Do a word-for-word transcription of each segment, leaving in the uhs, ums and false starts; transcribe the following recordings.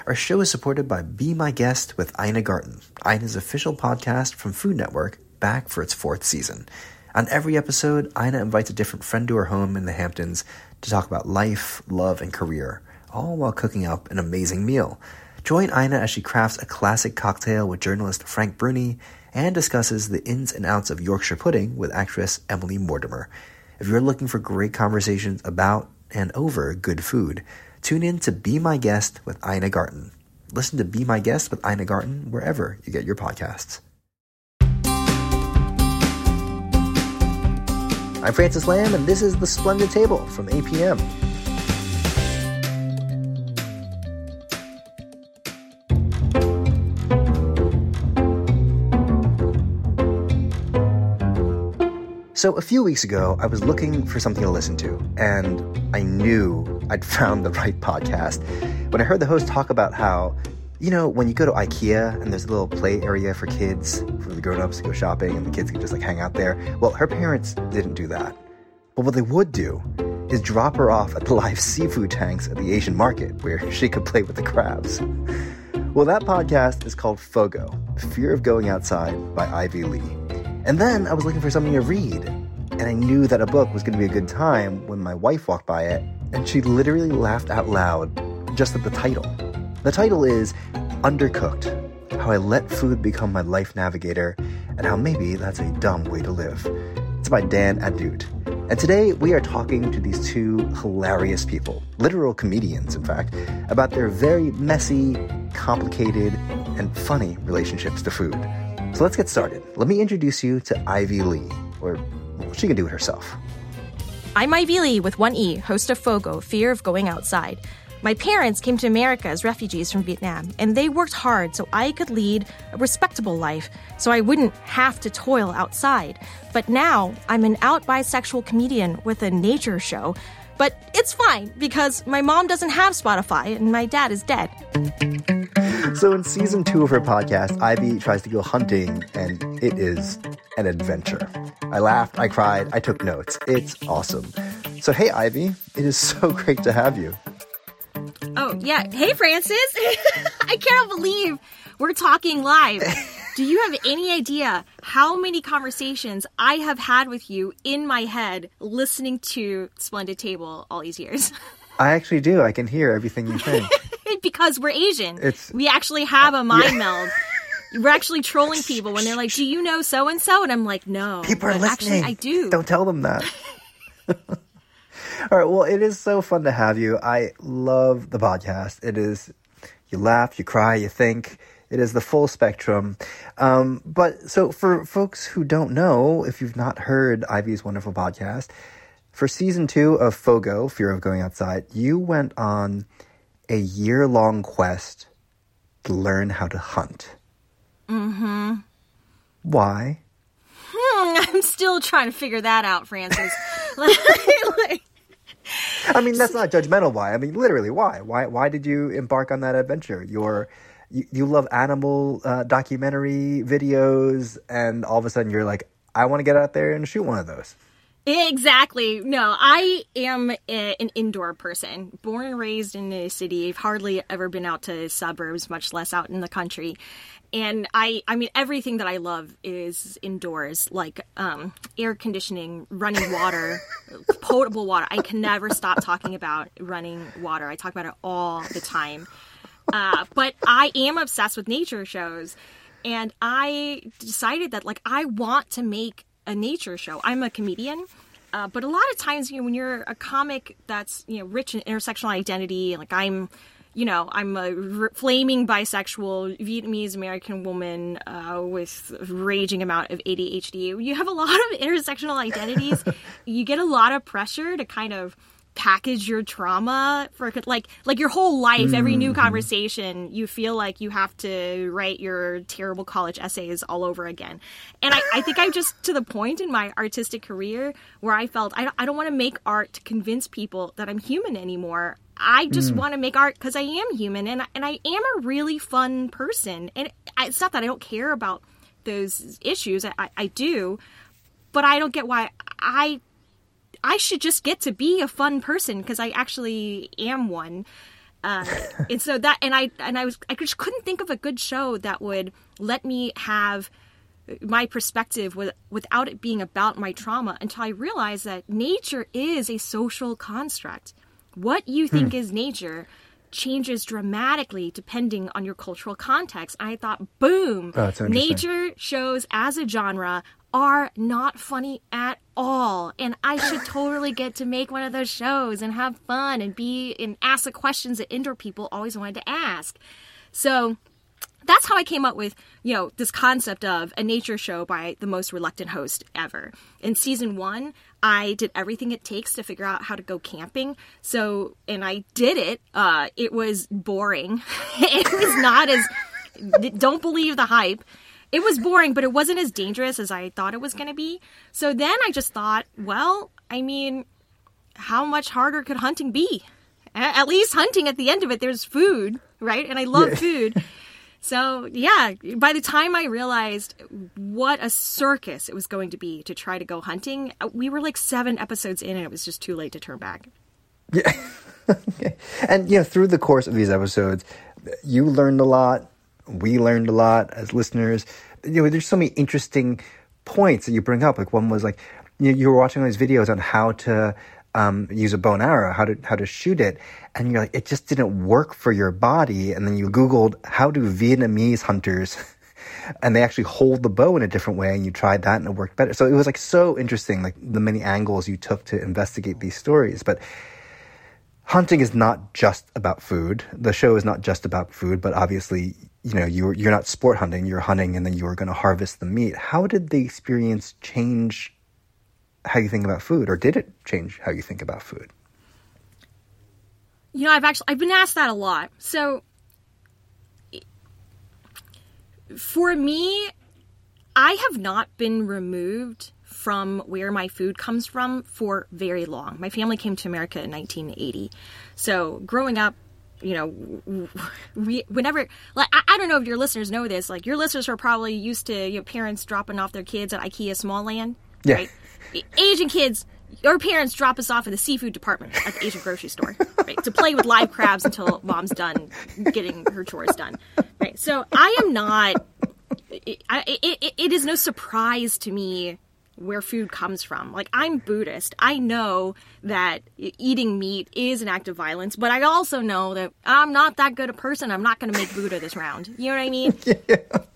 Our show is supported by Be My Guest with Ina Garten, Ina's official podcast from Food Network, back for its fourth season. On every episode, Ina invites a different friend to her home in the Hamptons to talk about life, love, and career, all while cooking up an amazing meal. Join Ina as she crafts a classic cocktail with journalist Frank Bruni and discusses the ins and outs of Yorkshire pudding with actress Emily Mortimer. If you're looking for great conversations about and over good food, tune in to Be My Guest with Ina Garten. Listen to Be My Guest with Ina Garten wherever you get your podcasts. I'm Francis Lamb, and this is The Splendid Table from A P M. So a few weeks ago, I was looking for something to listen to, and I knew I'd found the right podcast when I heard the host talk about how, you know, when you go to IKEA and there's a little play area for kids, for the grown-ups to go shopping and the kids can just like hang out there. Well, her parents didn't do that. But what they would do is drop her off at the live seafood tanks at the Asian market where she could play with the crabs. Well, that podcast is called FOGO, Fear of Going Outside by Ivy Lee. And then I was looking for something to read, and I knew that a book was going to be a good time when my wife walked by it, and she literally laughed out loud just at the title. The title is Undercooked, How I Let Food Become My Life Navigator, and How Maybe That's a Dumb Way to Live. It's by Dan Adut. And today we are talking to these two hilarious people, literal comedians, in fact, about their very messy, complicated, and funny relationships to food. So let's get started. Let me introduce you to Ivy Lee, or well, she can do it herself. I'm Ivy Lee with one E, host of FOGO, Fear of Going Outside. My parents came to America as refugees from Vietnam, and they worked hard so I could lead a respectable life, so I wouldn't have to toil outside. But now I'm an out bisexual comedian with a nature show. But it's fine, because my mom doesn't have Spotify, and my dad is dead. So in season two of her podcast, Ivy tries to go hunting, and it is an adventure. I laughed, I cried, I took notes. It's awesome. So hey, Ivy, it is so great to have you. Oh, yeah. Hey, Francis. I cannot believe we're talking live. Do you have any idea how many conversations I have had with you in my head listening to Splendid Table all these years? I actually do. I can hear everything you think. Because we're Asian. It's, we actually have a mind yeah. meld. We're actually trolling people when they're like, do you know so-and-so? And I'm like, no. People are listening. Actually, I do. Don't tell them that. All right. Well, it is so fun to have you. I love the podcast. It is, you laugh, you cry, you think. It is the full spectrum. Um, but so for folks who don't know, if you've not heard Ivy's wonderful podcast, for season two of FOGO, Fear of Going Outside, you went on a year-long quest to learn how to hunt. Mm-hmm. Why? Hmm, I'm still trying to figure that out, Francis. like, I mean, that's not judgmental. Why? I mean, literally, why? Why? Why did you embark on that adventure? You're, you, you love animal uh, documentary videos, and all of a sudden you're like, I want to get out there and shoot one of those. Exactly. No, I am a, an indoor person. Born and raised in a city. I've hardly ever been out to suburbs, much less out in the country. And I, I mean, everything that I love is indoors, like um, air conditioning, running water, potable water. I can never stop talking about running water. I talk about it all the time. Uh, but I am obsessed with nature shows. And I decided that, like, I want to make a nature show. I'm a comedian. Uh, but a lot of times, you know, when you're a comic that's, you know, rich in intersectional identity, like I'm... You know, I'm a r- flaming bisexual Vietnamese American woman uh, with a raging amount of A D H D. You have a lot of intersectional identities. You get a lot of pressure to kind of package your trauma for like like your whole life. Every new conversation, you feel like you have to write your terrible college essays all over again. And I, I think I'm just to the point in my artistic career where I felt I don't, I don't want to make art to convince people that I'm human anymore. I just mm. want to make art because I am human, and, and I am a really fun person. And it's not that I don't care about those issues. I, I, I do, but I don't get why I I should just get to be a fun person because I actually am one. Uh, and so that, and I, and I was, I just couldn't think of a good show that would let me have my perspective with, without it being about my trauma until I realized that nature is a social construct. What you think hmm. is nature changes dramatically depending on your cultural context. And I thought, boom, oh, nature shows as a genre are not funny at all. And I should totally get to make one of those shows and have fun and be and ask the questions that indoor people always wanted to ask. So that's how I came up with, you know, this concept of a nature show by the most reluctant host ever. In season one, I did everything it takes to figure out how to go camping. So, and I did it. Uh, it was boring. It was not as, don't believe the hype. It was boring, but it wasn't as dangerous as I thought it was going to be. So then I just thought, well, I mean, how much harder could hunting be? At least hunting, at the end of it, there's food, right? And I love yeah. food. So, yeah, by the time I realized what a circus it was going to be to try to go hunting, we were like seven episodes in and it was just too late to turn back. Yeah. Okay. And, you know, through the course of these episodes, you learned a lot. We learned a lot as listeners. You know, there's so many interesting points that you bring up. Like one was like, you, you were watching all these videos on how to um, use a bow and arrow, how to how to shoot it, and you're like, it just didn't work for your body. And then you Googled how do Vietnamese hunters, and they actually hold the bow in a different way, and you tried that and it worked better. So it was like so interesting, like the many angles you took to investigate these stories. But hunting is not just about food. The show is not just about food, but obviously, you know, you're you're not sport hunting, you're hunting and then you're going to harvest the meat. How did the experience change how you think about food, or did it change how you think about food? You know, I've actually, I've been asked that a lot. So for me, I have not been removed from where my food comes from for very long. My family came to America in nineteen eighty. So growing up, you know, we, whenever, like, I, I don't know if your listeners know this, like, your listeners are probably used to your parents dropping off their kids at IKEA Small Land, yeah. right? Asian kids, your parents drop us off in the seafood department at the Asian grocery store, right? To play with live crabs until mom's done getting her chores done, right? So I am not, it, it, it, it is no surprise to me where food comes from. Like, I'm Buddhist. I know that eating meat is an act of violence, but I also know that I'm not that good a person. I'm not going to make Buddha this round. You know what I mean? Yeah.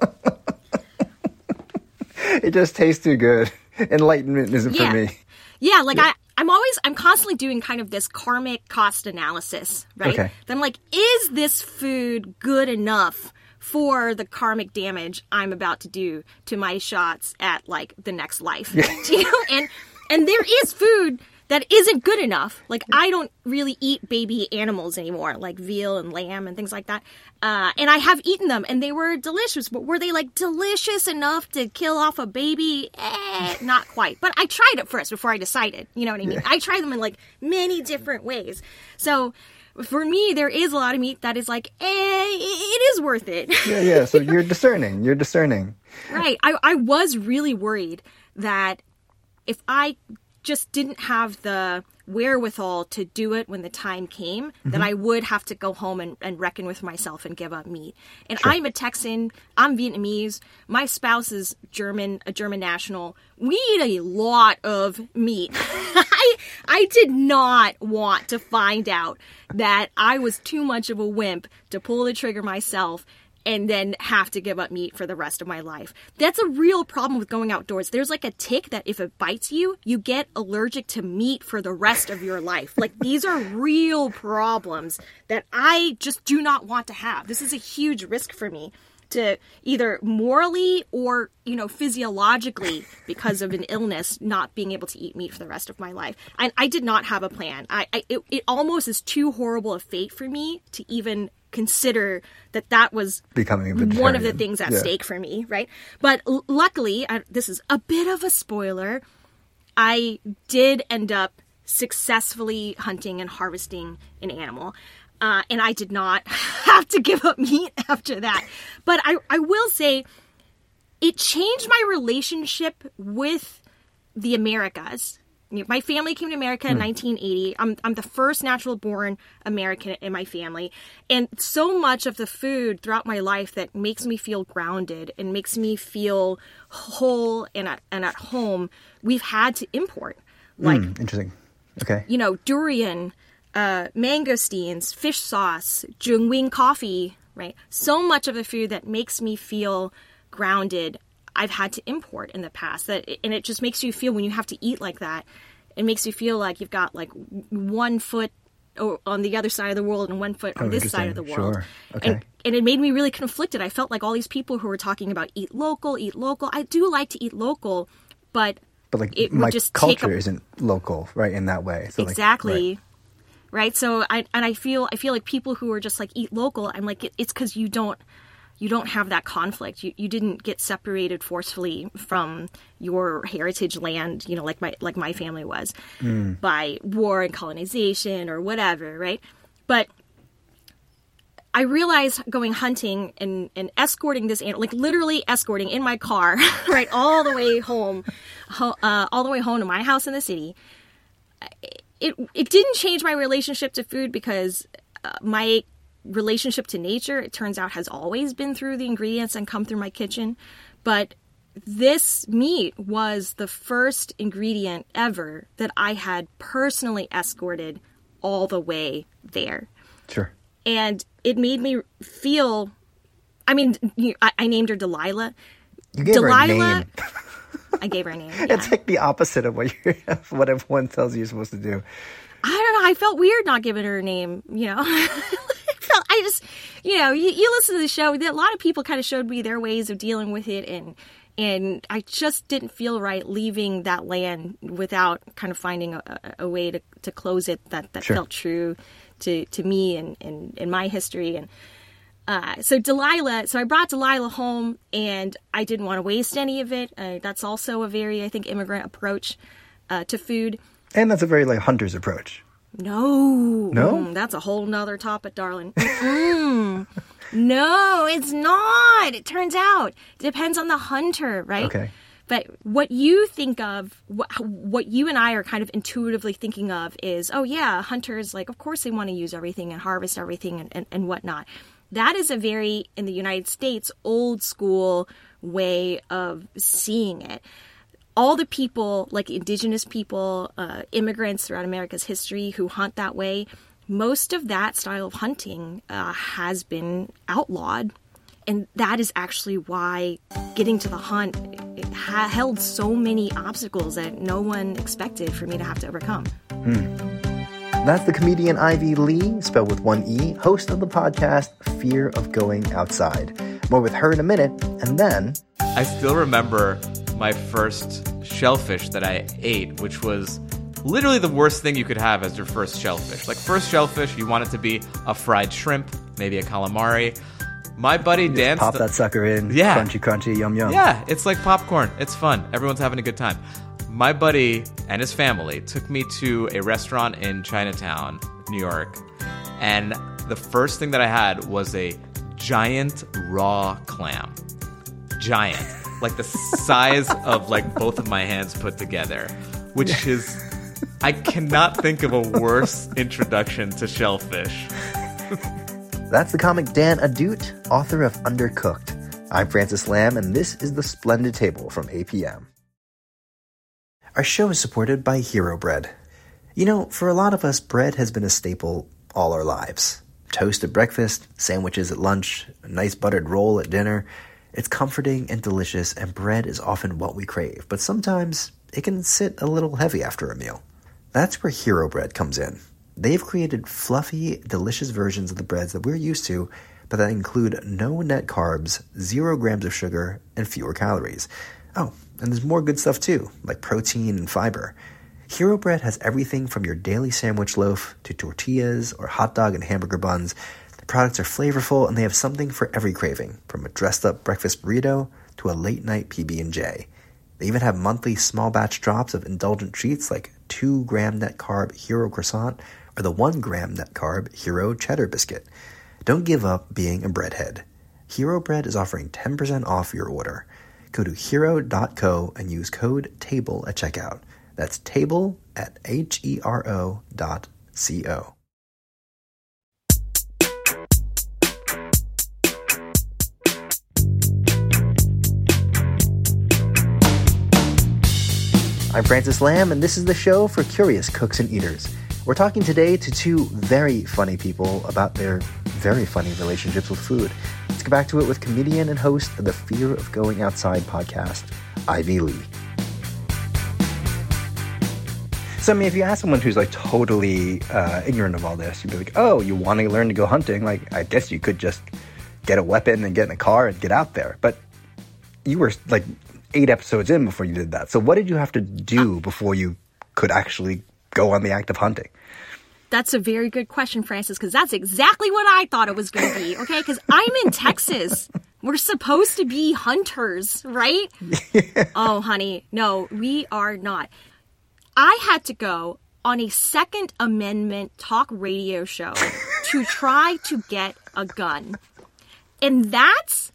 It just tastes too good. Enlightenment isn't yeah. for me. Yeah, like yeah. I, I'm always, I'm constantly doing kind of this karmic cost analysis, right? Okay. Then I'm like, is this food good enough for the karmic damage I'm about to do to my shots at, like, the next life? Yeah. You know? And and there is food that isn't good enough. Like, I don't really eat baby animals anymore, like veal and lamb and things like that. Uh, and I have eaten them, and they were delicious. But were they, like, delicious enough to kill off a baby? Eh, not quite. But I tried it first before I decided. You know what I mean? Yeah. I tried them in, like, many different ways. So for me, there is a lot of meat that is like, eh, it is worth it. Yeah, yeah. So you're discerning. You're discerning. Right. I, I was really worried that if I just didn't have the wherewithal to do it when the time came, mm-hmm. that I would have to go home and, and reckon with myself and give up meat. And sure. I'm a Texan. I'm Vietnamese. My spouse is German, a German national. We eat a lot of meat. I I did not want to find out that I was too much of a wimp to pull the trigger myself and then have to give up meat for the rest of my life. That's a real problem with going outdoors. There's like a tick that if it bites you, you get allergic to meat for the rest of your life. Like, these are real problems that I just do not want to have. This is a huge risk for me to either morally or, you know, physiologically, because of an illness, not being able to eat meat for the rest of my life. And I did not have a plan. I, I it, it almost is too horrible a fate for me to even consider that that was becoming a one of the things at yeah. stake for me, right? But l- luckily, I, this is a bit of a spoiler, I did end up successfully hunting and harvesting an animal. Uh, and I did not have to give up meat after that. But I, I will say it changed my relationship with the Americas My family came to America in nineteen eighty. I'm I'm the first natural-born American in my family. And so much of the food throughout my life that makes me feel grounded and makes me feel whole and at, and at home, we've had to import. Like, mm, interesting. Okay. You know, durian, uh, mangosteens, fish sauce, Jungwing coffee, right? So much of the food that makes me feel grounded, I've had to import in the past. That and it just makes you feel, when you have to eat like that, it makes you feel like you've got like one foot on the other side of the world and one foot on oh, this side of the world. Sure. Okay. And, and it made me really conflicted. I felt like all these people who were talking about eat local, eat local. I do like to eat local, but but like it my would just culture take a, isn't local, right? In that way. So exactly. Like, right. right. So I and I feel I feel like people who are just like eat local. I'm like it, it's because you don't. You don't have that conflict. You you didn't get separated forcefully from your heritage land, you know, like my like my family was, mm. by war and colonization or whatever, right? But I realized going hunting and, and escorting this animal, like literally escorting in my car, right, all the way home, ho- uh, all the way home to my house in the city. It it didn't change my relationship to food because uh, my relationship to nature, it turns out, has always been through the ingredients and come through my kitchen. But this meat was the first ingredient ever that I had personally escorted all the way there. Sure. And it made me feel, I mean, I, I named her Delilah. You gave Delilah, her a name. I gave her a name. Yeah. It's like the opposite of what you what everyone tells you you're supposed to do. I don't know. I felt weird not giving her a name, you know. I just, you know, you, you listen to the show, a lot of people kind of showed me their ways of dealing with it, and and I just didn't feel right leaving that land without kind of finding a, a way to, to close it that, that sure. felt true to, to me and, and, and my history. And uh, so Delilah, so I brought Delilah home, and I didn't want to waste any of it. Uh, that's also a very, I think, immigrant approach uh, to food. And that's a very, like, hunter's approach. No. No? Mm, that's a whole nother topic, darling. Mm. No, it's not. It turns out. It depends on the hunter, right? Okay. But what you think of, what, what you and I are kind of intuitively thinking of is, oh, yeah, hunters, like, of course they want to use everything and harvest everything and, and, and whatnot. That is a very, in the United States, old school way of seeing it. All the people, like indigenous people, uh, immigrants throughout America's history who hunt that way, most of that style of hunting uh, has been outlawed. And that is actually why getting to the hunt it ha- held so many obstacles that no one expected for me to have to overcome. Hmm. That's the comedian Ivy Lee, spelled with one E, host of the podcast Fear of Going Outside. More with her in a minute, and then... I still remember my first shellfish that I ate, which was literally the worst thing you could have as your first shellfish. Like, first shellfish, you want it to be a fried shrimp, maybe a calamari. My buddy you danced... Pop that sucker in, yeah. crunchy, crunchy, yum, yum. Yeah, it's like popcorn. It's fun. Everyone's having a good time. My buddy and his family took me to a restaurant in Chinatown, New York, and the first thing that I had was a giant raw clam. Giant. Like the size of like both of my hands put together, which is, I cannot think of a worse introduction to shellfish. That's the comic Dan Adut, author of Undercooked. I'm Francis Lamb, and this is The Splendid Table from A P M. Our show is supported by Hero Bread. You know, for a lot of us, bread has been a staple all our lives. Toast at breakfast, sandwiches at lunch, a nice buttered roll at dinner. It's comforting and delicious, and bread is often what we crave, but sometimes it can sit a little heavy after a meal. That's where Hero Bread comes in. They've created fluffy, delicious versions of the breads that we're used to, but that include no net carbs, zero grams of sugar, and fewer calories. Oh, and there's more good stuff too, like protein and fiber. Hero Bread has everything from your daily sandwich loaf to tortillas or hot dog and hamburger buns. The products are flavorful, and they have something for every craving, from a dressed-up breakfast burrito to a late-night P B and J. They even have monthly small-batch drops of indulgent treats like two gram net carb Hero Croissant or the one gram net carb Hero Cheddar Biscuit. Don't give up being a breadhead. Hero Bread is offering ten percent off your order. Go to hero dot co and use code TABLE at checkout. That's table at H E R O dot C O. I'm Francis Lam, and this is the show for curious cooks and eaters. We're talking today to two very funny people about their very funny relationships with food. Let's get back to it with comedian and host of the Fear of Going Outside podcast, Ivy Lee. So, I mean, if you ask someone who's like totally uh, ignorant of all this, you'd be like, oh, you want to learn to go hunting? Like, I guess you could just get a weapon and get in a car and get out there. But you were like eight episodes in before you did that. So what did you have to do before you could actually go on the act of hunting? That's a very good question, Francis, because that's exactly what I thought it was going to be, okay? Because I'm in Texas. We're supposed to be hunters, right? Yeah. Oh, honey, no, we are not. I had to go on a Second Amendment talk radio show to try to get a gun. And that's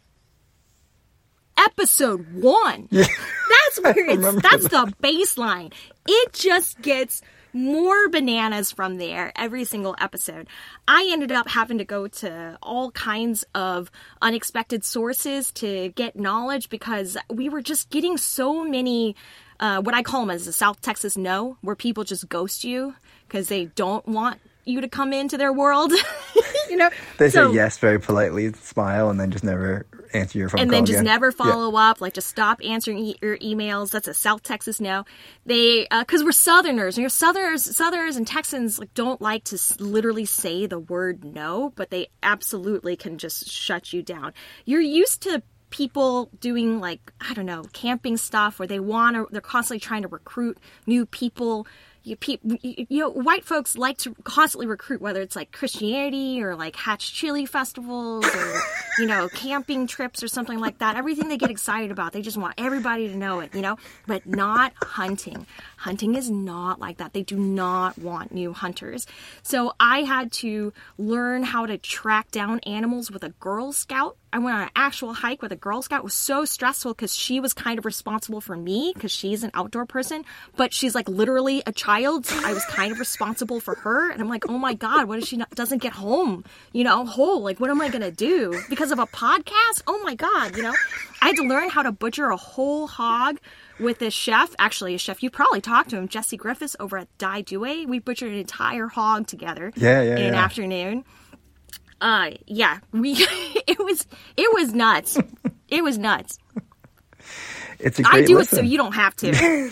episode one. Yeah. That's where it's, that's the baseline. It just gets more bananas from there every single episode. I ended up having to go to all kinds of unexpected sources to get knowledge because we were just getting so many, uh, what I call them as a South Texas no, where people just ghost you because they don't want you to come into their world. You know, they so, say yes very politely, smile, and then just never answer your phone and call then just again. never follow yeah. up, like just stop answering e- your emails. That's a South Texas no. They, because uh, we're Southerners, and you're Southerners, Southerners and Texans like don't like to s- literally say the word no, but they absolutely can just shut you down. You're used to people doing like, I don't know, camping stuff where they want to, they're constantly trying to recruit new people. You, pe- you know, white folks like to constantly recruit, whether it's like Christianity or like Hatch Chili festivals or, you know, camping trips or something like that. Everything they get excited about, they just want everybody to know it, you know, but not hunting. Hunting is not like that. They do not want new hunters. So I had to learn how to track down animals with a Girl Scout. I went on an actual hike with a Girl Scout. It was so stressful because she was kind of responsible for me because she's an outdoor person, but she's like literally a child. So I was kind of responsible for her. And I'm like, oh my God, what if she not, doesn't get home, you know, whole? Like, what am I going to do? Because of a podcast? Oh my God, you know, I had to learn how to butcher a whole hog with this chef, actually a chef, you probably talked to him, Jesse Griffiths over at Dai Due. We butchered an entire hog together yeah, yeah, in an yeah. afternoon. Uh, yeah, we, it was, it was nuts. It was nuts. It's a great I do listen. it so you don't have to.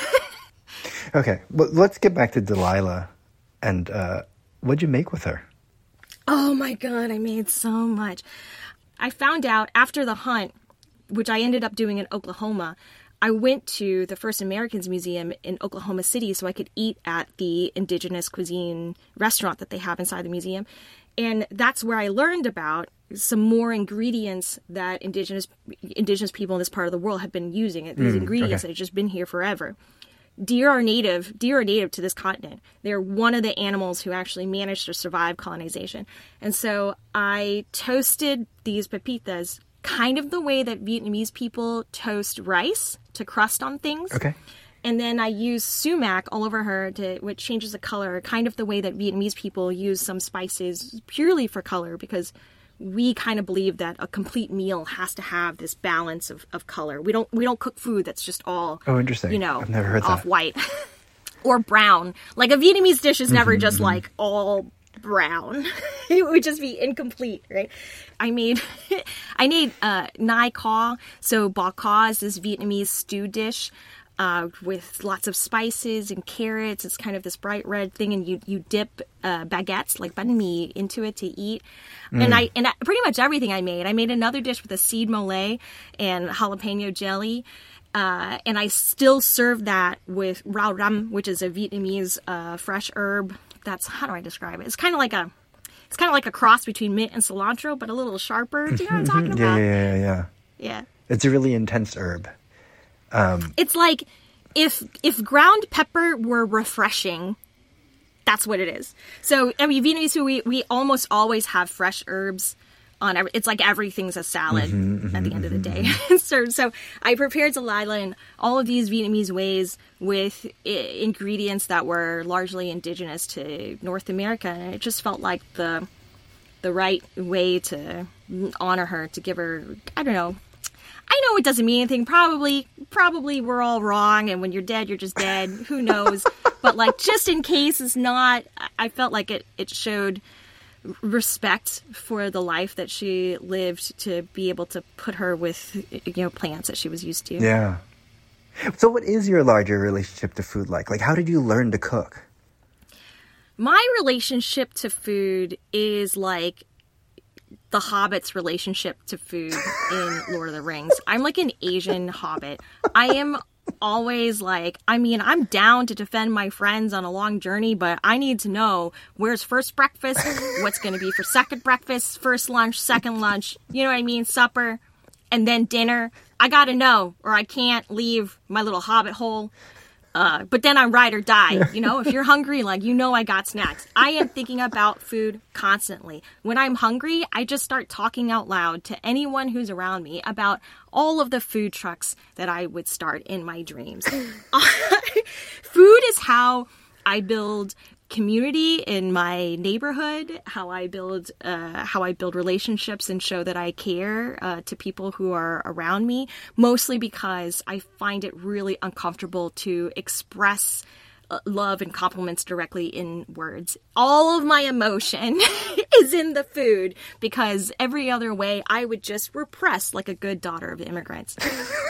Okay, well, let's get back to Delilah. And uh, what'd you make with her? Oh my God, I made so much. I found out after the hunt, which I ended up doing in Oklahoma, I went to the First Americans Museum in Oklahoma City so I could eat at the indigenous cuisine restaurant that they have inside the museum. And that's where I learned about some more ingredients that indigenous indigenous people in this part of the world have been using. These mm, ingredients okay. that have just been here forever. Deer are native. Deer are native to this continent. They're one of the animals who actually managed to survive colonization. And so I toasted these pepitas kind of the way that Vietnamese people toast rice to crust on things. Okay. And then I use sumac all over her, to, which changes the color, kind of the way that Vietnamese people use some spices purely for color, because we kind of believe that a complete meal has to have this balance of, of color. We don't we don't cook food that's just all, oh, interesting. you know, I've never heard off that. white or brown. Like a Vietnamese dish is never mm-hmm, just mm-hmm. like all brown. It would just be incomplete, right? I made I made uh, nai kho. So ba kho is this Vietnamese stew dish uh, with lots of spices and carrots. It's kind of this bright red thing, and you you dip uh, baguettes like banh mi into it to eat. Mm. And I and I, pretty much everything I made. I made another dish with a seed mole and jalapeno jelly. Uh, and I still serve that with rau ram, which is a Vietnamese uh, fresh herb. That's, how do I describe it? It's kind of like a, it's kind of like a cross between mint and cilantro, but a little sharper. Do you know what I'm talking about? Yeah, yeah, yeah, yeah. Yeah. It's a really intense herb. Um, it's like if if ground pepper were refreshing, that's what it is. So, I mean, Vietnamese food, we, we almost always have fresh herbs on every, it's like everything's a salad mm-hmm, mm-hmm, at the end mm-hmm, of the day. Mm-hmm. so, so I prepared Delilah in all of these Vietnamese ways with I- ingredients that were largely indigenous to North America, and it just felt like the the right way to honor her, to give her, I don't know. I know it doesn't mean anything. Probably, probably we're all wrong, and when you're dead, you're just dead. Who knows? But like, just in case it's not, I felt like it, it showed respect for the life that she lived to be able to put her with, you know, plants that she was used to. Yeah. So what is your larger relationship to food like? Like, how did you learn to cook? My relationship to food is like the Hobbit's relationship to food in Lord of the Rings. I'm like an Asian Hobbit. I am always like, I mean, I'm down to defend my friends on a long journey, but I need to know where's first breakfast, what's going to be for second breakfast, first lunch, second lunch, you know what I mean, supper, and then dinner. I got to know, or I can't leave my little Hobbit hole. Uh, but then I'm ride or die, you know? If you're hungry, like, you know I got snacks. I am thinking about food constantly. When I'm hungry, I just start talking out loud to anyone who's around me about all of the food trucks that I would start in my dreams. Food is how I build community in my neighborhood, how I build uh, how I build relationships and show that I care uh, to people who are around me, mostly because I find it really uncomfortable to express uh, love and compliments directly in words. All of my emotion is in the food, because every other way I would just repress like a good daughter of immigrants.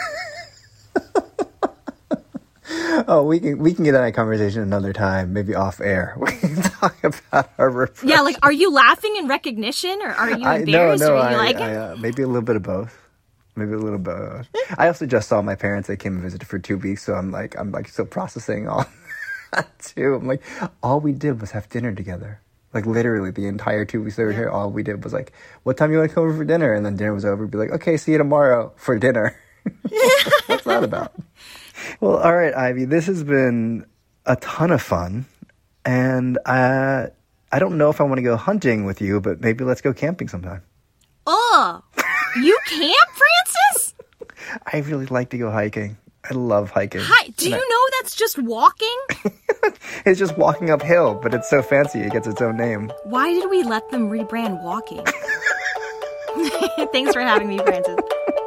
Oh, we can we can get that conversation another time, maybe off air. We can talk about our repression. Yeah, like, are you laughing in recognition, or are you embarrassed? I, no, no, or are you I, like... I, uh, maybe a little bit of both. Maybe a little bit of both. I also just saw my parents. They came and visited for two weeks, so I'm like, I'm like still processing all that too. I'm like, all we did was have dinner together. Like, literally the entire two weeks they were here, all we did was like, what time you want to come over for dinner? And then dinner was over. We'd be like, okay, see you tomorrow for dinner. What's that about? Well, all right, Ivy, this has been a ton of fun, and uh, I don't know if I want to go hunting with you, but maybe let's go camping sometime. Oh, you camp, Francis? I really like to go hiking. I love hiking. Hi, do you I, know that's just walking? It's just walking uphill, but it's so fancy it gets its own name. Why did we let them rebrand walking? Thanks for having me, Francis.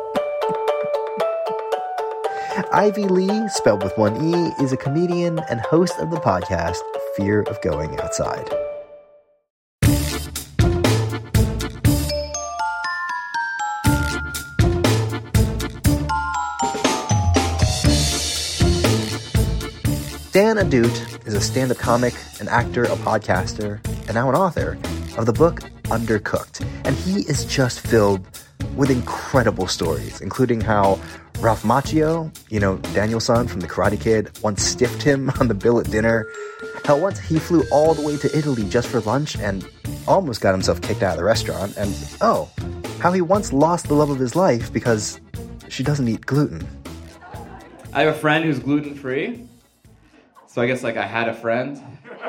Ivy Lee, spelled with one E, is a comedian and host of the podcast Fear of Going Outside. Dan Ahdoot is a stand-up comic, an actor, a podcaster, and now an author of the book Undercooked. And he is just filled with incredible stories, including how Ralph Macchio, you know, Daniel's son from The Karate Kid, once stiffed him on the bill at dinner. How once he flew all the way to Italy just for lunch and almost got himself kicked out of the restaurant. And, oh, how he once lost the love of his life because she doesn't eat gluten. I have a friend who's gluten-free. So I guess, like, I had a friend.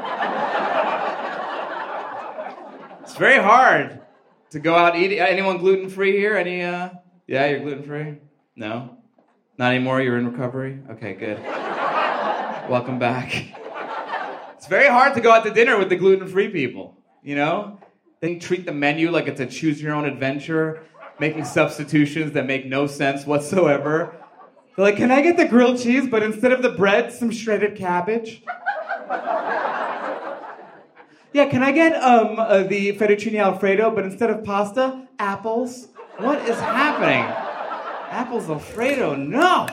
It's very hard to go out eating. Anyone gluten-free here? Any, uh, yeah, you're gluten-free? No? Not anymore? You're in recovery? Okay, good. Welcome back. It's very hard to go out to dinner with the gluten-free people, you know? They treat the menu like it's a choose-your-own-adventure, making substitutions that make no sense whatsoever. They're like, can I get the grilled cheese, but instead of the bread, some shredded cabbage? Yeah, can I get um uh, the fettuccine alfredo, but instead of pasta, apples? What is happening? Apples Alfredo, no!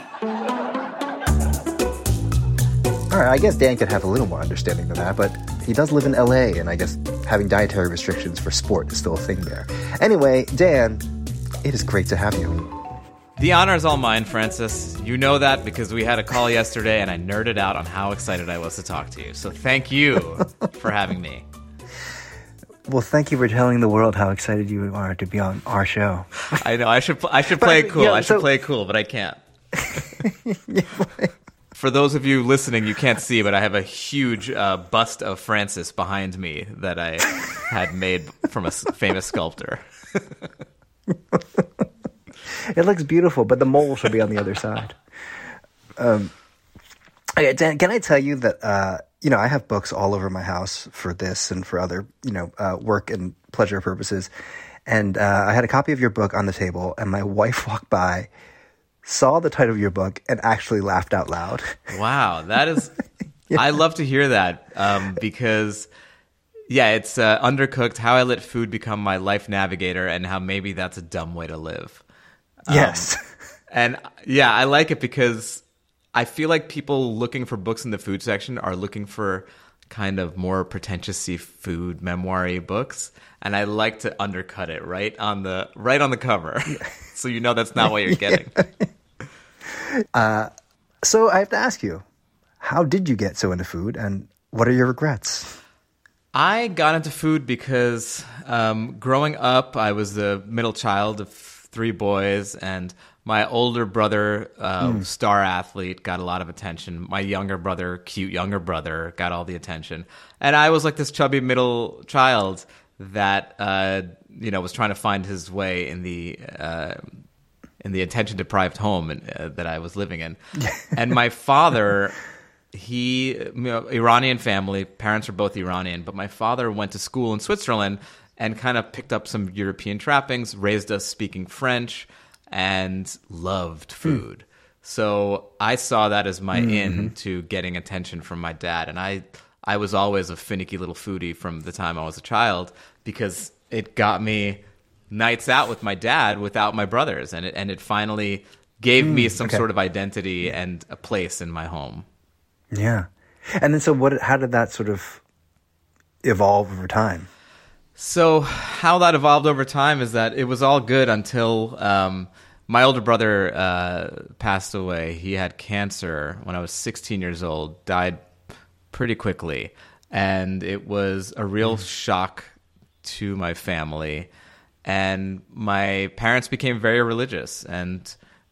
All right, I guess Dan could have a little more understanding than that, but he does live in L A, and I guess having dietary restrictions for sport is still a thing there. Anyway, Dan, it is great to have you. The honor is all mine, Francis. You know that because we had a call yesterday, and I nerded out on how excited I was to talk to you. So thank you for having me. Well, thank you for telling the world how excited you are to be on our show. I know. I should. I should play it cool. Yeah, I should so... play it cool, but I can't. For those of you listening, you can't see, but I have a huge uh, bust of Francis behind me that I had made from a famous sculptor. It looks beautiful, but the mole should be on the other side. Um, okay, Dan, can I tell you that, uh, you know, I have books all over my house for this and for other, you know, uh, work and pleasure purposes. And uh, I had a copy of your book on the table, and my wife walked by, saw the title of your book, and actually laughed out loud. Wow, that is... yeah. I love to hear that um, because... Yeah, it's uh, Undercooked, How I Let Food Become My Life Navigator, and how maybe that's a dumb way to live. Um, yes. And yeah, I like it because I feel like people looking for books in the food section are looking for kind of more pretentious food memoir-y books. And I like to undercut it right on the right on the cover. So you know that's not what you're getting. uh, so I have to ask you, how did you get so into food, and what are your regrets? I got into food because um, growing up, I was the middle child of three boys, and my older brother, uh, mm. star athlete, got a lot of attention. My younger brother, cute younger brother, got all the attention. And I was like this chubby middle child that uh, you know was trying to find his way in the uh, in the attention-deprived home in, uh, that I was living in. And my father... He, you know, Iranian family, parents are both Iranian, but my father went to school in Switzerland and kind of picked up some European trappings, raised us speaking French, and loved food. Mm. So I saw that as my mm-hmm. in to getting attention from my dad. And I, I was always a finicky little foodie from the time I was a child because it got me nights out with my dad without my brothers. And it, and it finally gave mm, me some okay. sort of identity and a place in my home. Yeah. And then so what, how did that sort of evolve over time? So how that evolved over time is that it was all good until um, my older brother uh, passed away. He had cancer when I was sixteen years old, died pretty quickly. And it was a real mm. shock to my family. And my parents became very religious, and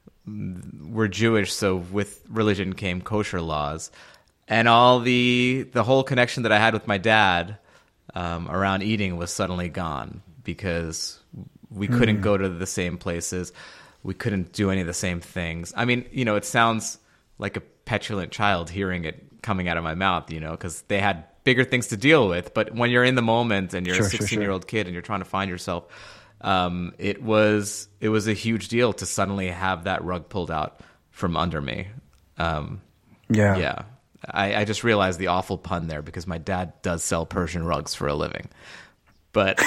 we're Jewish, so with religion came kosher laws, and all the the whole connection that I had with my dad um, around eating was suddenly gone because we couldn't mm. go to the same places, we couldn't do any of the same things. I mean, you know, it sounds like a petulant child hearing it coming out of my mouth, you know, because they had bigger things to deal with. But when you're in the moment and you're sure, a sixteen-year-old sure, sure. kid and you're trying to find yourself. Um, it was it was a huge deal to suddenly have that rug pulled out from under me. Um, yeah, yeah. I, I just realized the awful pun there because my dad does sell Persian rugs for a living. But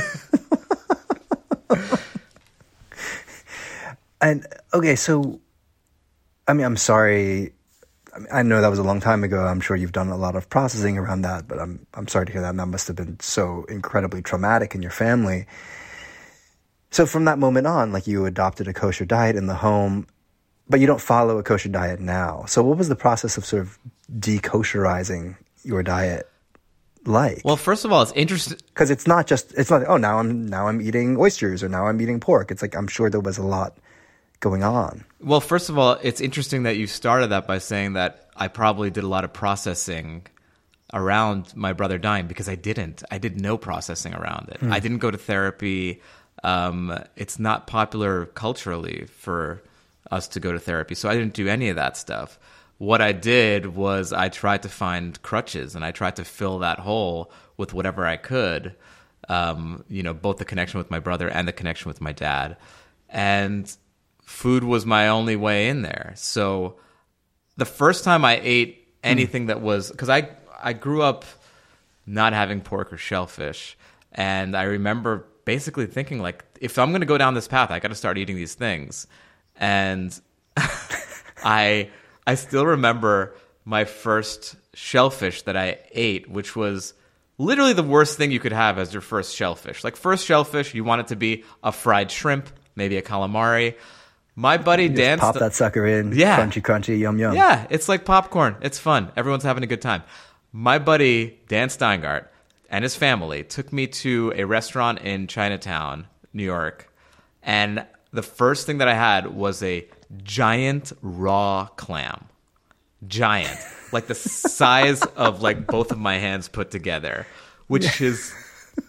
and okay, so I mean, I'm sorry. I, mean, I know that was a long time ago. I'm sure you've done a lot of processing around that, but I'm I'm sorry to hear that. And that must have been so incredibly traumatic in your family. So from that moment on, like you adopted a kosher diet in the home, but you don't follow a kosher diet now. So what was the process of sort of de-kosherizing your diet like? Well, first of all, it's interesting because it's not just it's not oh now I'm now I'm eating oysters or now I'm eating pork. It's like I'm sure there was a lot going on. Well, first of all, it's interesting that you started that by saying that I probably did a lot of processing around my brother dying because I didn't. I did no processing around it. Hmm. I didn't go to therapy. Um, it's not popular culturally for us to go to therapy, so I didn't do any of that stuff. What I did was I tried to find crutches, and I tried to fill that hole with whatever I could, um, you know, both the connection with my brother and the connection with my dad. And food was my only way in there. So the first time I ate anything mm. that was – because I, I grew up not having pork or shellfish, and I remember – basically thinking like, if I'm going to go down this path, I got to start eating these things. And I I still remember my first shellfish that I ate, which was literally the worst thing you could have as your first shellfish. Like first shellfish, you want it to be a fried shrimp, maybe a calamari. My buddy you Dan... Pop st- that sucker in, yeah. crunchy, crunchy, yum, yum. Yeah, it's like popcorn. It's fun. Everyone's having a good time. My buddy Dan Steingart and his family took me to a restaurant in Chinatown, New York, and the first thing that I had was a giant raw clam. Giant. Like the size of like both of my hands put together, which is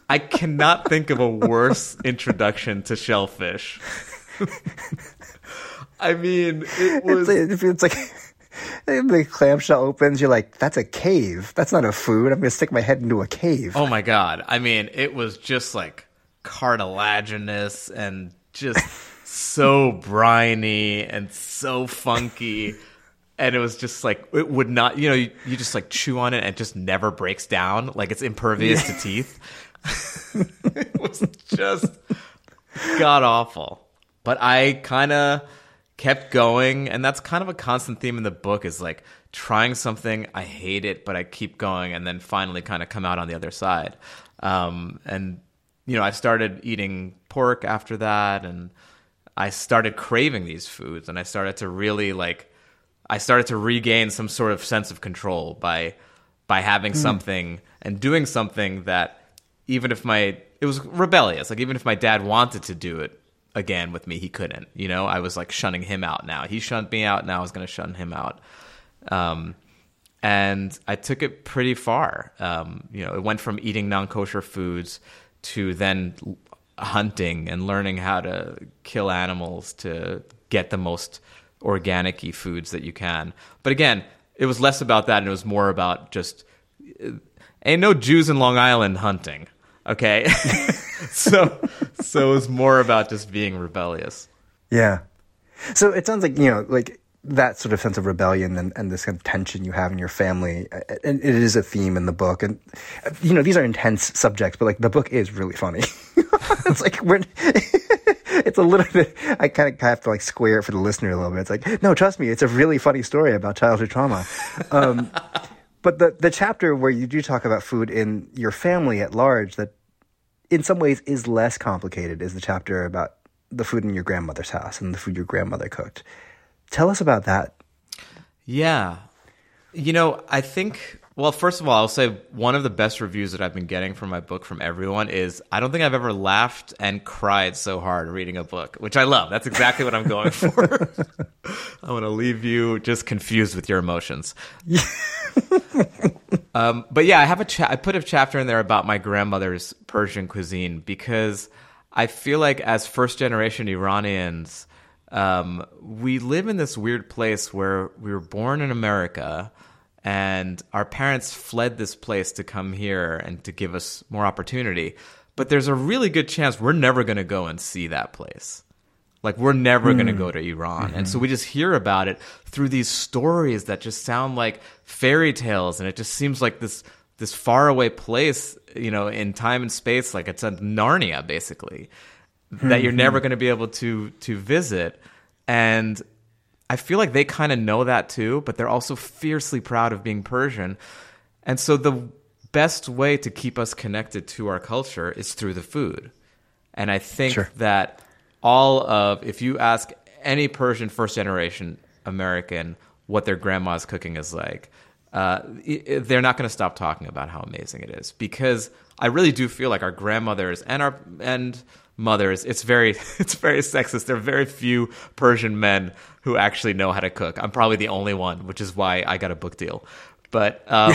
I cannot think of a worse introduction to shellfish. I mean, it was... It's, it's like... The clamshell opens, you're like, that's a cave. That's not a food. I'm going to stick my head into a cave. Oh, my God. I mean, it was just, like, cartilaginous and just so briny and so funky. And it was just, like, it would not, you know, you, you just, like, chew on it and it just never breaks down. Like, it's impervious yeah. to teeth. It was just god-awful. But I kind of... kept going, and that's kind of a constant theme in the book is like trying something, I hate it, but I keep going, and then finally kind of come out on the other side. Um, and, you know, I started eating pork after that, and I started craving these foods, and I started to really like, I started to regain some sort of sense of control by, by having mm. something and doing something that even if my, it was rebellious, like even if my dad wanted to do it again with me, he couldn't. You know, I was like shunning him out now. He shunned me out, now I was going to shun him out. Um, and I took it pretty far. Um, you know, it went from eating non-kosher foods to then hunting and learning how to kill animals to get the most organic-y foods that you can. But again, it was less about that and it was more about just, ain't no Jews in Long Island hunting. Okay. so so it was more about just being rebellious. Yeah. So it sounds like, you know, like that sort of sense of rebellion and, and this kind of tension you have in your family, and it is a theme in the book. And, you know, these are intense subjects, but like the book is really funny. It's like, we're, it's a little bit, I kind of have to like square it for the listener a little bit. It's like, no, trust me, it's a really funny story about childhood trauma. Um, But the, the chapter where you do talk about food in your family at large that in some ways is less complicated is the chapter about the food in your grandmother's house and the food your grandmother cooked. Tell us about that. Yeah. You know, I think, well, first of all, I'll say one of the best reviews that I've been getting from my book from everyone is I don't think I've ever laughed and cried so hard reading a book, which I love. That's exactly what I'm going for. I want to leave you just confused with your emotions. um, but yeah, I have a cha- I put a chapter in there about my grandmother's Persian cuisine because I feel like as first generation Iranians, um, we live in this weird place where we were born in America and our parents fled this place to come here and to give us more opportunity. But there's a really good chance we're never going to go and see that place. Like, we're never mm. going to go to Iran. Mm-hmm. And so we just hear about it through these stories that just sound like fairy tales. And it just seems like this this faraway place, you know, in time and space, like it's a Narnia, basically, mm-hmm. that you're never going to be able to to visit. And I feel like they kind of know that too, but they're also fiercely proud of being Persian. And so the best way to keep us connected to our culture is through the food. And I think sure. that... all of, if you ask any Persian first generation American what their grandma's cooking is like, uh, they're not going to stop talking about how amazing it is. Because I really do feel like our grandmothers and our and mothers, it's very it's very sexist. There are very few Persian men who actually know how to cook. I'm probably the only one, which is why I got a book deal. But um,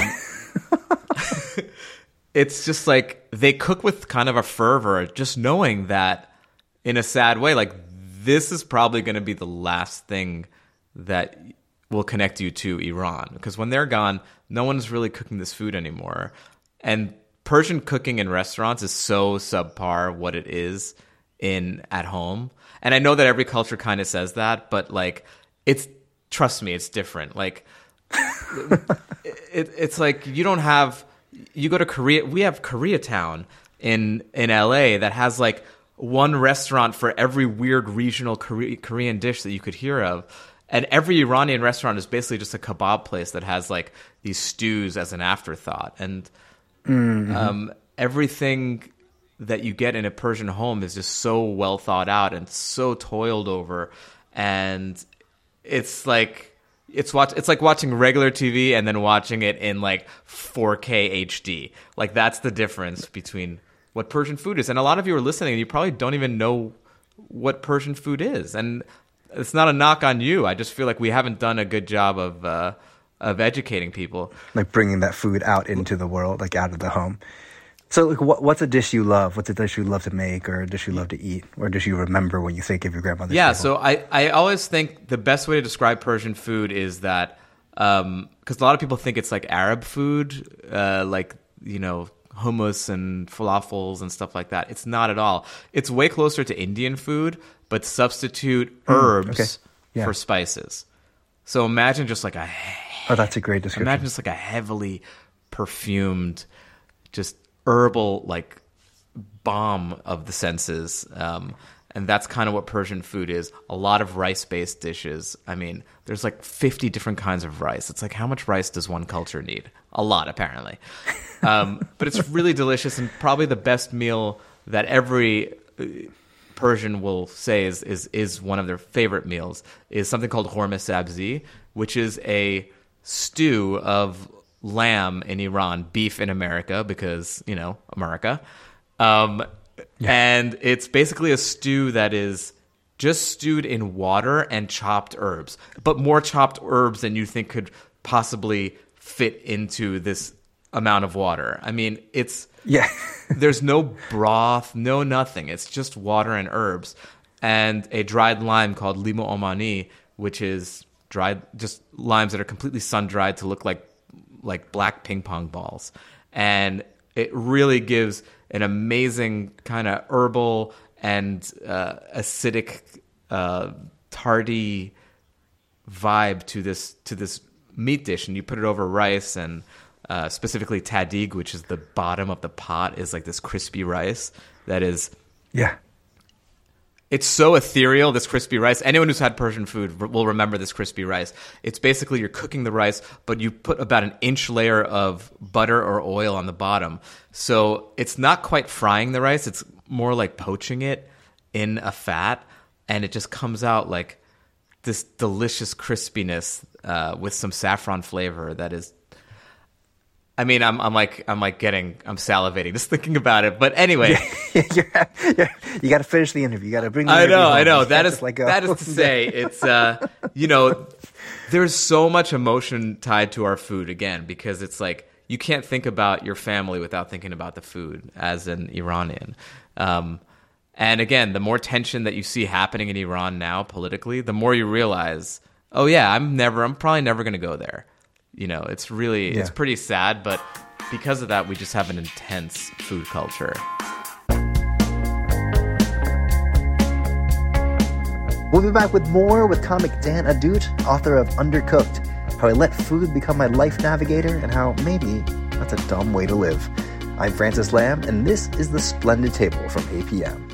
it's just like they cook with kind of a fervor, just knowing that in a sad way, like this is probably going to be the last thing that will connect you to Iran. Because when they're gone, no one's really cooking this food anymore. And Persian cooking in restaurants is so subpar what it is in at home. And I know that every culture kind of says that, but like it's, trust me, it's different. Like it, it's like you don't have, you go to Korea, we have Koreatown in, in L A that has like one restaurant for every weird regional Kore- Korean dish that you could hear of. And every Iranian restaurant is basically just a kebab place that has like these stews as an afterthought. And mm-hmm. um, everything that you get in a Persian home is just so well thought out and so toiled over. And it's like it's watch it's like watching regular T V and then watching it in like four K H D. Like that's the difference between what Persian food is. And a lot of you are listening and you probably don't even know what Persian food is. And it's not a knock on you. I just feel like we haven't done a good job of uh, of educating people. Like bringing that food out into the world, like out of the home. So, like, what, what's a dish you love? What's a dish you love to make, or a dish you love to eat, or a dish you remember when you think of your grandmother's Yeah, table? so I, I always think the best way to describe Persian food is that, um, because a lot of people think it's like Arab food, uh, like, you know, hummus and falafels and stuff like that. It's not at all. It's way closer to Indian food, but substitute herbs okay. yeah. for spices. So imagine just like a... Oh, that's a great description. Imagine just like a heavily perfumed, just herbal, like, bomb of the senses. Um, and that's kind of what Persian food is. A lot of rice-based dishes. I mean, there's like fifty different kinds of rice. It's like, how much rice does one culture need? A lot, apparently. Um, but it's really delicious, and probably the best meal that every Persian will say is, is, is one of their favorite meals is something called horme sabzi, which is a stew of lamb in Iran, beef in America, because, you know, America. Um, yeah. And it's basically a stew that is just stewed in water and chopped herbs, but more chopped herbs than you think could possibly fit into this amount of water. I mean, it's... Yeah. There's no broth, no nothing. It's just water and herbs. And a dried lime called limo omani, which is dried, just limes that are completely sun-dried to look like like black ping pong balls. And it really gives an amazing kind of herbal and uh, acidic, uh, tarty vibe to this to this meat dish. And you put it over rice, and uh, specifically tadig, which is the bottom of the pot, is like this crispy rice that is... Yeah. It's so ethereal, this crispy rice. Anyone who's had Persian food will remember this crispy rice. It's basically you're cooking the rice, but you put about an inch layer of butter or oil on the bottom. So it's not quite frying the rice. It's more like poaching it in a fat, and it just comes out like this delicious crispiness uh, with some saffron flavor that is... I mean, I'm, I'm like, I'm like getting, I'm salivating just thinking about it. But anyway, yeah, you're, you're, you got to finish the interview. You got to bring. The I know, home. I know. You That is, like that is to say, it's, uh, you know, there's so much emotion tied to our food again, because it's like you can't think about your family without thinking about the food as an Iranian. Um, and again, the more tension that you see happening in Iran now politically, the more you realize, oh yeah, I'm never, I'm probably never going to go there. You know, it's really, yeah. It's pretty sad, but because of that, we just have an intense food culture. We'll be back with more with comic Dan Ahdoot, author of Undercooked, how I let food become my life navigator, and how maybe that's a dumb way to live. I'm Francis Lam, and this is The Splendid Table from A P M.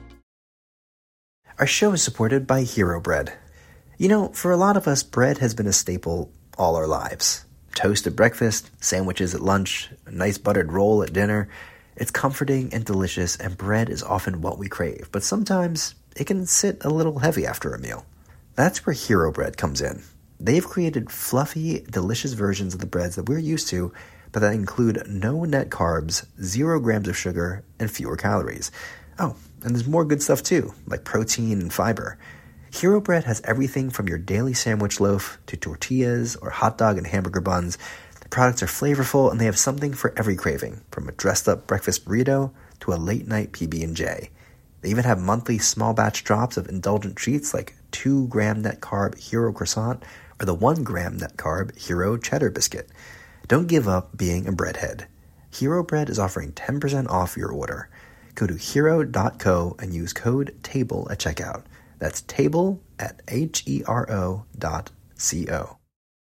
Our show is supported by Hero Bread. You know, for a lot of us, bread has been a staple all our lives. Toast at breakfast, sandwiches at lunch, a nice buttered roll at dinner. It's comforting and delicious, and bread is often what we crave. But sometimes it can sit a little heavy after a meal. That's where Hero Bread comes in. They've created fluffy, delicious versions of the breads that we're used to, but that include no net carbs, zero grams of sugar, and fewer calories. Oh, and there's more good stuff too, like protein and fiber. Hero Bread has everything from your daily sandwich loaf to tortillas or hot dog and hamburger buns. The products are flavorful, and they have something for every craving, from a dressed-up breakfast burrito to a late-night P B and J. They even have monthly small-batch drops of indulgent treats like two gram net carb Hero Croissant or the one gram net carb Hero Cheddar Biscuit. Don't give up being a breadhead. Hero Bread is offering ten percent off your order. Go to hero dot co and use code TABLE at checkout. That's table at H E R O dot C O.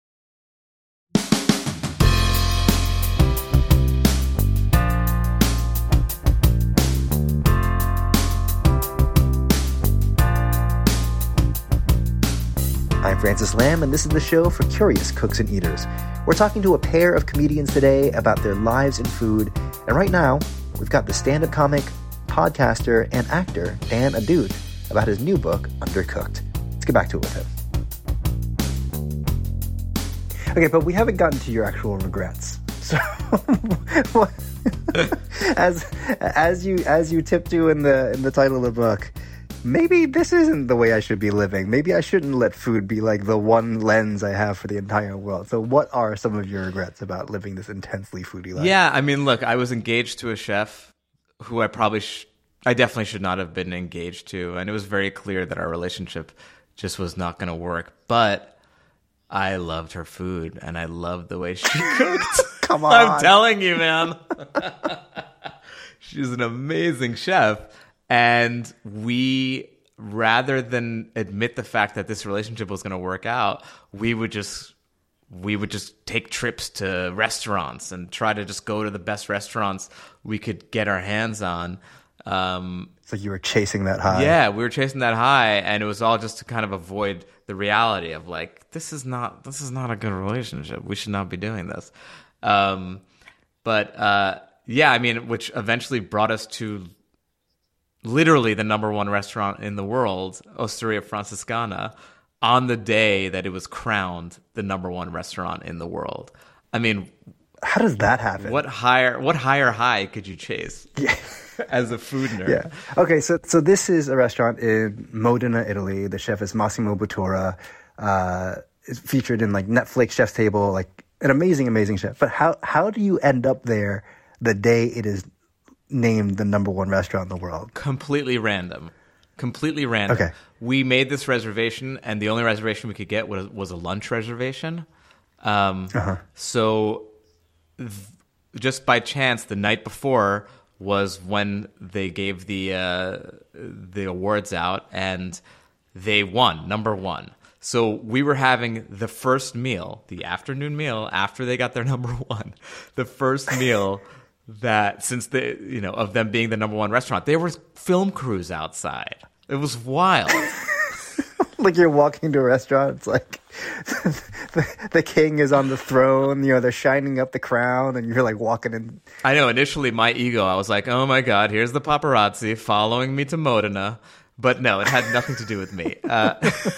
I'm Francis Lam, and this is the show for curious cooks and eaters. We're talking to a pair of comedians today about their lives in food, and right now, we've got the stand-up comic, podcaster, and actor Dan Ahdoot about his new book, Undercooked. Let's get back to it with him. Okay, but we haven't gotten to your actual regrets. So, as as you as you tip to in the in the title of the book, maybe this isn't the way I should be living. Maybe I shouldn't let food be like the one lens I have for the entire world. So what are some of your regrets about living this intensely foodie life? Yeah, I mean, look, I was engaged to a chef who I probably, sh- I definitely should not have been engaged to. And it was very clear that our relationship just was not going to work. But I loved her food and I loved the way she cooked. Come on. I'm telling you, man. She's an amazing chef. And we, rather than admit the fact that this relationship was going to work out, we would just we would just take trips to restaurants and try to just go to the best restaurants we could get our hands on. Um, so you were chasing that high. Yeah, we were chasing that high, and it was all just to kind of avoid the reality of like, this is not this is not a good relationship. We should not be doing this. Um, but uh, yeah, I mean, which eventually brought us to literally the number one restaurant in the world, Osteria Franciscana, on the day that it was crowned the number one restaurant in the world. I mean, how does that happen? What higher, what higher high could you chase yeah. as a food nerd? Yeah. Okay, so so this is a restaurant in Modena, Italy. The chef is Massimo Bottura. Uh, is featured in like Netflix Chef's Table, like an amazing, amazing chef. But how how do you end up there the day it is named the number one restaurant in the world? Completely random. Completely random. Okay. We made this reservation, and the only reservation we could get was, was a lunch reservation. Um, uh-huh. So th- just by chance, the night before was when they gave the uh, the awards out, and they won, number one. So we were having the first meal, the afternoon meal, after they got their number one, the first meal that since they, you know, of them being the number one restaurant, there was film crews outside. It was wild. Like you're walking to a restaurant, it's like the, the king is on the throne, you know, they're shining up the crown, and you're like walking in. I know, initially my ego, I was like, oh my God, here's the paparazzi following me to Modena. But no, it had nothing to do with me. Uh,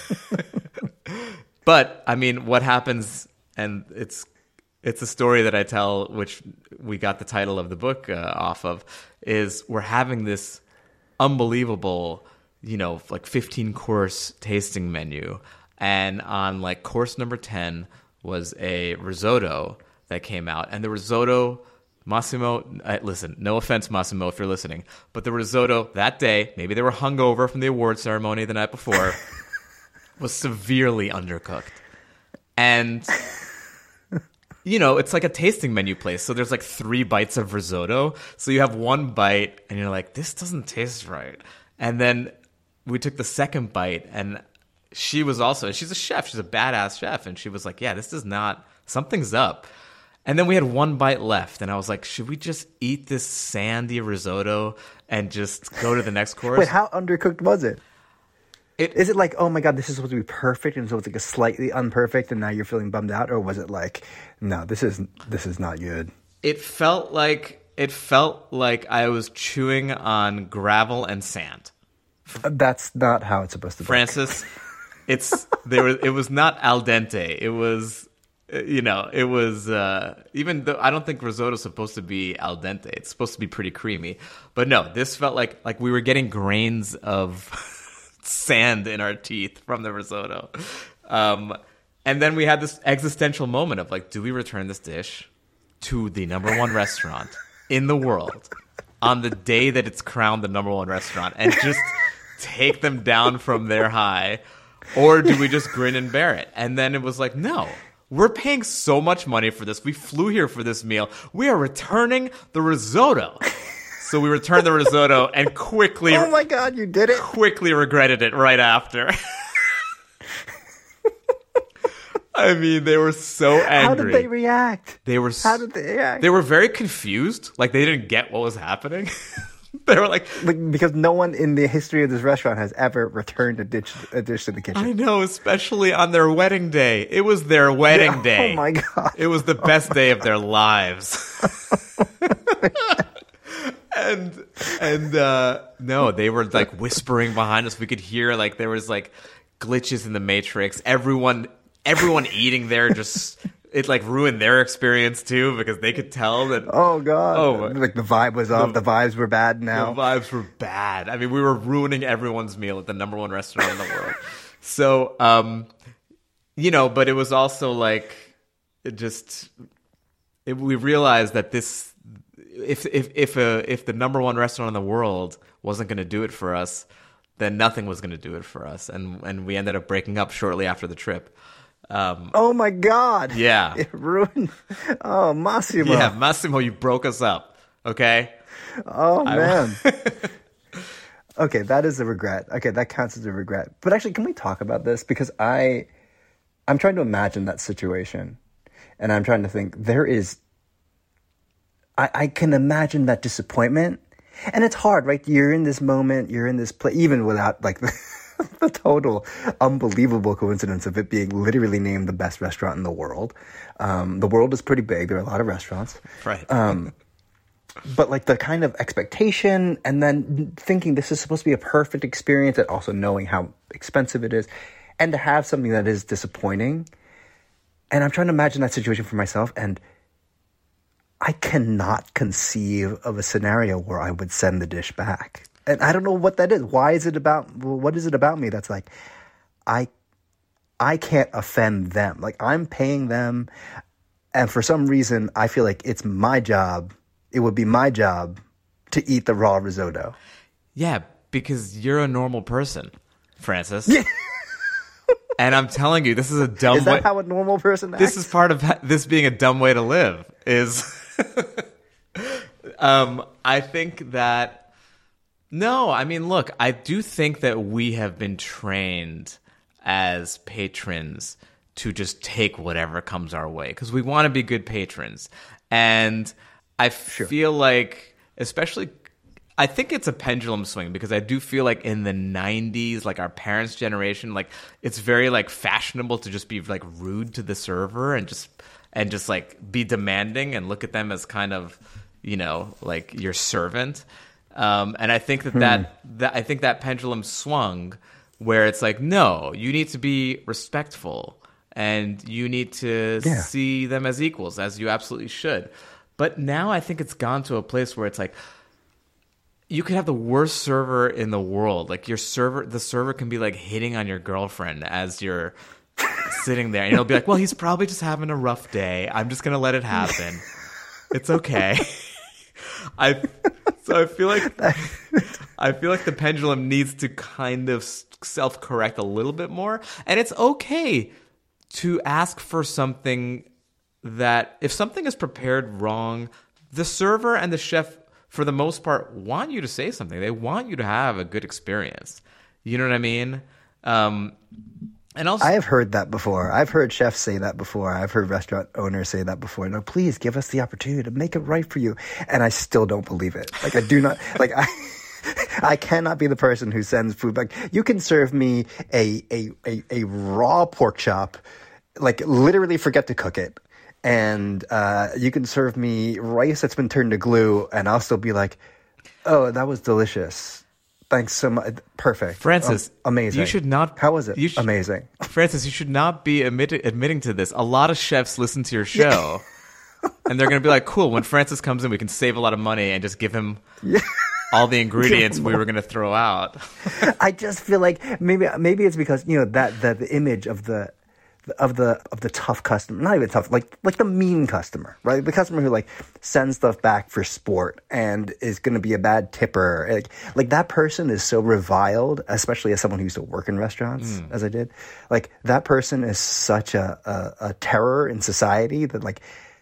but, I mean, what happens, and it's It's a story that I tell, which we got the title of the book uh, off of, is we're having this unbelievable, you know, like fifteen course tasting menu. And on like course number ten was a risotto that came out. And the risotto, Massimo, uh, listen, no offense, Massimo, if you're listening, but the risotto that day, maybe they were hungover from the award ceremony the night before, was severely undercooked. And you know, it's like a tasting menu place. So there's like three bites of risotto. So you have one bite and you're like, this doesn't taste right. And then we took the second bite, and she was also, she's a chef. She's a badass chef. And she was like, yeah, this is not, something's up. And then we had one bite left. And I was like, should we just eat this sandy risotto and just go to the next course? Wait, how undercooked was it? It, is it like, oh my God, this is supposed to be perfect, and so it's like a slightly unperfect, and now you're feeling bummed out? Or was it like, no, this is this is not good? It felt like it felt like I was chewing on gravel and sand. That's not how it's supposed to be. Francis, it's there was it was not al dente. It was, you know, it was uh, even though I don't think risotto's supposed to be al dente. It's supposed to be pretty creamy. But no, this felt like like we were getting grains of sand in our teeth from the risotto. Um, and then we had this existential moment of like, do we return this dish to the number one restaurant in the world on the day that it's crowned the number one restaurant and just take them down from their high? Or do we just grin and bear it? And then it was like, no, we're paying so much money for this. We flew here for this meal. We are returning the risotto. So we returned the risotto and quickly... Oh my God, you did it! Quickly regretted it right after. I mean, they were so angry. How did they react? They were... How did they react? They were very confused. Like, they didn't get what was happening. They were like... like... Because no one in the history of this restaurant has ever returned a dish, a dish to the kitchen. I know, especially on their wedding day. It was their wedding yeah, day. Oh my God. It was the best day of their lives. And and uh, no, they were like whispering behind us. We could hear like there was like glitches in the Matrix. Everyone everyone eating there just it like ruined their experience too because they could tell that. Oh God! Oh, like the vibe was off. The, the vibes were bad now. The vibes were bad. I mean, we were ruining everyone's meal at the number one restaurant in the world. So, um, you know, but it was also like it just it, we realized that this if if if a if the number one restaurant in the world wasn't going to do it for us, then nothing was going to do it for us, and and we ended up breaking up shortly after the trip. Um, oh my God! Yeah, it ruined. Oh, Massimo. Yeah, Massimo, you broke us up. Okay. Oh man. Okay, that is a regret. Okay, that counts as a regret. But actually, can we talk about this? Because I, I'm trying to imagine that situation, and I'm trying to think. There is. I, I can imagine that disappointment, and it's hard, right? You're in this moment. You're in this place, even without like. The total unbelievable coincidence of it being literally named the best restaurant in the world. Um, the world is pretty big. There are a lot of restaurants. Right. Um, but like the kind of expectation and then thinking this is supposed to be a perfect experience and also knowing how expensive it is and to have something that is disappointing. And I'm trying to imagine that situation for myself, and I cannot conceive of a scenario where I would send the dish back. And I don't know what that is. Why is it about, what is it about me that's like, I I can't offend them. Like, I'm paying them, and for some reason, I feel like it's my job, it would be my job to eat the raw risotto. Yeah, because you're a normal person, Francis. Yeah. And I'm telling you, this is a dumb way. Is that way- how a normal person acts? This is part of this being a dumb way to live, is... um, I think that... No, I mean, look, I do think that we have been trained as patrons to just take whatever comes our way because we want to be good patrons. And I sure. feel like, especially, I think it's a pendulum swing because I do feel like in the nineties, like our parents' generation, like it's very like fashionable to just be like rude to the server and just and just like be demanding and look at them as kind of, you know, like your servant. Um, and I think that, hmm. that that I think that pendulum swung where it's like, no, you need to be respectful and you need to yeah. see them as equals, as you absolutely should. But now I think it's gone to a place where it's like you could have the worst server in the world. Like your server, the server can be like hitting on your girlfriend as you're sitting there, and it'll be like, well, he's probably just having a rough day. I'm just gonna let it happen. It's okay. I so I feel like I feel like the pendulum needs to kind of self-correct a little bit more, and it's okay to ask for something that if something is prepared wrong, the server and the chef for the most part want you to say something. They want you to have a good experience. You know what I mean? Um, and also, I have heard that before. I've heard chefs say that before. I've heard restaurant owners say that before. No, please give us the opportunity to make it right for you. And I still don't believe it. Like, I do not, like, I, I cannot be the person who sends food back. You can serve me a, a, a, a raw pork chop, like, literally forget to cook it. And uh, you can serve me rice that's been turned to glue, and I'll still be like, oh, that was delicious. Thanks so much. Perfect. Francis, oh, amazing. You should not. How was it? You sh- amazing. Francis, you should not be admit- admitting to this. A lot of chefs listen to your show, yeah. And they're going to be like, cool, when Francis comes in, we can save a lot of money and just give him yeah. all the ingredients we were going to throw out. I just feel like maybe maybe it's because, you know, that, that the image of the of the of the tough customer, not even tough, like like the mean customer, right? The customer who like sends stuff back for sport and is going to be a bad tipper. Like like that person is so reviled, especially as someone who used to work in restaurants, mm. as I did. Like that person is such a, a, a terror in society that like,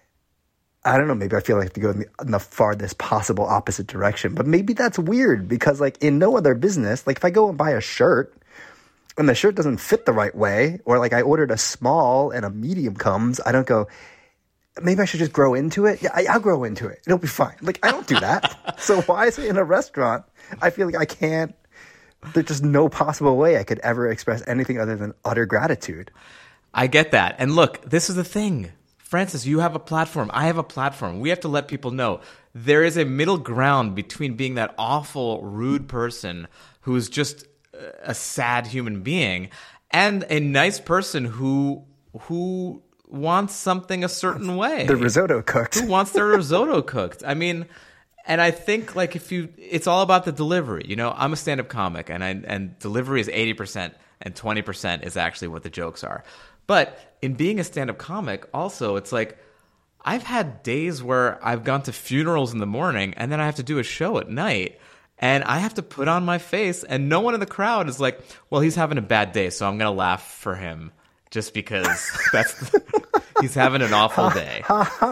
I don't know, maybe I feel like I have to go in the, in the farthest possible opposite direction. But maybe that's weird because like in no other business, like if I go and buy a shirt, and the shirt doesn't fit the right way, or like I ordered a small and a medium comes, I don't go, maybe I should just grow into it. Yeah, I, I'll grow into it. It'll be fine. Like, I don't do that. So why is it in a restaurant? I feel like I can't, there's just no possible way I could ever express anything other than utter gratitude. I get that. And look, this is the thing. Francis, you have a platform. I have a platform. We have to let people know there is a middle ground between being that awful, rude person who is just a sad human being and a nice person who who wants something a certain way? The risotto cooked. Who wants their risotto cooked? I mean, and I think like if you, it's all about the delivery. You know, I'm a stand-up comic, and I, and delivery is eighty percent, and twenty percent is actually what the jokes are. But in being a stand-up comic, also, it's like I've had days where I've gone to funerals in the morning, and then I have to do a show at night. And I have to put on my face, and no one in the crowd is like, well, he's having a bad day, so I'm going to laugh for him just because that's the, he's having an awful day.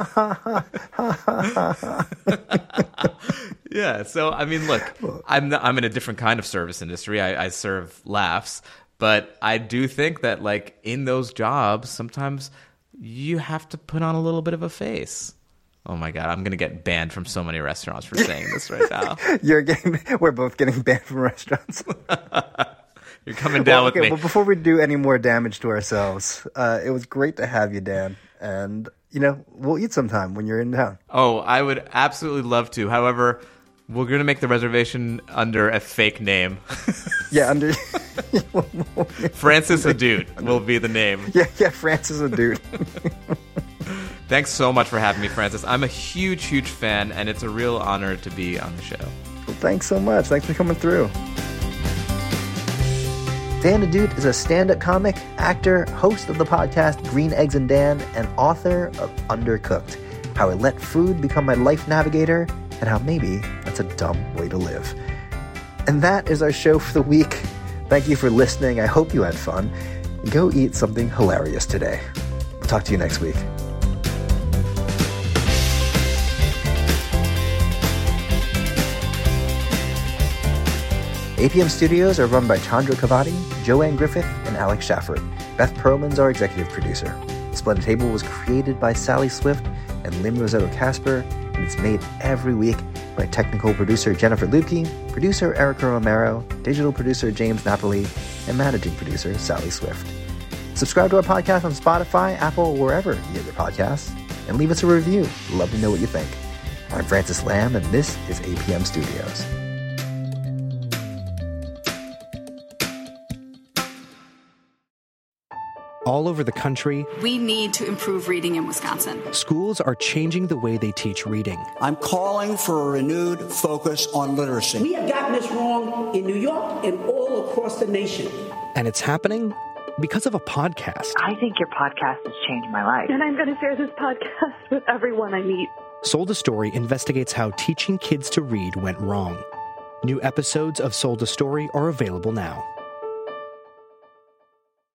Yeah, so, I mean, look, I'm not, I'm in a different kind of service industry. I, I serve laughs, but I do think that, like, in those jobs, sometimes you have to put on a little bit of a face. Oh my God, I'm going to get banned from so many restaurants for saying this right now. You're getting, we're both getting banned from restaurants. You're coming down well, okay, with me. Well, before we do any more damage to ourselves, uh, it was great to have you, Dan. And, you know, we'll eat sometime when you're in town. Oh, I would absolutely love to. However, we're going to make the reservation under a fake name. Yeah, under... Francis Adute will be the name. Yeah, yeah, Francis Adute. Thanks so much for having me, Francis. I'm a huge, huge fan, and it's a real honor to be on the show. Well, thanks so much. Thanks for coming through. Dan Adute is a stand-up comic, actor, host of the podcast Green Eggs and Dan, and author of Undercooked, How I Let Food Become My Life Navigator, and how maybe that's a dumb way to live. And that is our show for the week. Thank you for listening. I hope you had fun. Go eat something hilarious today. We'll talk to you next week. A P M Studios are run by Chandra Kavadi, Joanne Griffith, and Alex Shafford. Beth Perlman's our executive producer. Splendid Table was created by Sally Swift and Lim Rossetto Casper, and it's made every week by technical producer Jennifer Lubke, producer Erica Romero, digital producer James Napoli, and managing producer Sally Swift. Subscribe to our podcast on Spotify, Apple, or wherever you get your podcasts, and leave us a review. Love to know what you think. I'm Francis Lamb, and this is A P M Studios. All over the country, we need to improve reading in Wisconsin. Schools are changing the way they teach reading. I'm calling for a renewed focus on literacy. We have gotten this wrong in New York and all across the nation. And it's happening because of a podcast. I think your podcast has changed my life. And I'm going to share this podcast with everyone I meet. Sold a Story investigates how teaching kids to read went wrong. New episodes of Sold a Story are available now.